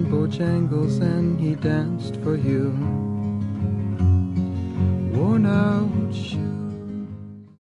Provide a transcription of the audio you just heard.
Bojangles and he danced for you. Worn out shoes.